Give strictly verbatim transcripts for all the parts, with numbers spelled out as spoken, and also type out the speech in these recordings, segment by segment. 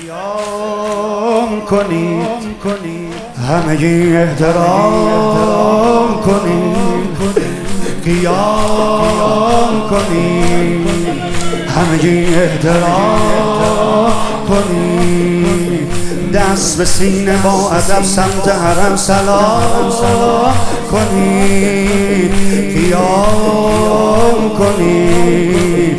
قیام کنید همگی احترام کنید قیام کنید همگی احترام کنید دست به سینه با ادب سمت حرم سلام کنید قیام کنید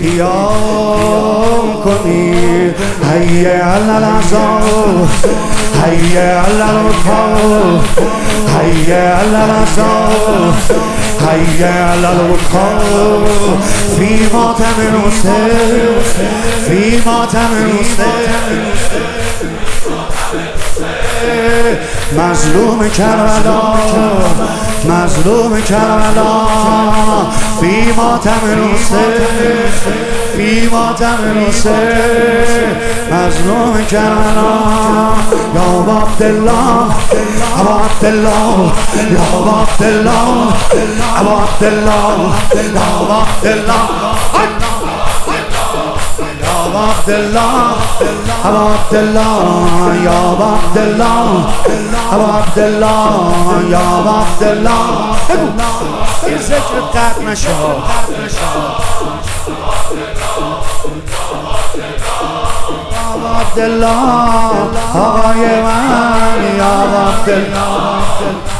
قیام کنید حی علی العزا حی علی الوقار حی علی العزا حی علی الوقار فی ماتم حسین فی ماتم حسین مظلوم کربلا مظلوم کربلا فی ماتم حسین فی ماتم حسین مظلوم کربلا یا عبدالله ابا عبدالله یا عبدالله ابا عبدالله یا عبدالله عبد الله ابا عبد الله یا عبد الله ابا عبد الله یا عبد الله این ذکر قطع نشه عبد الله آقای من یا عبد الله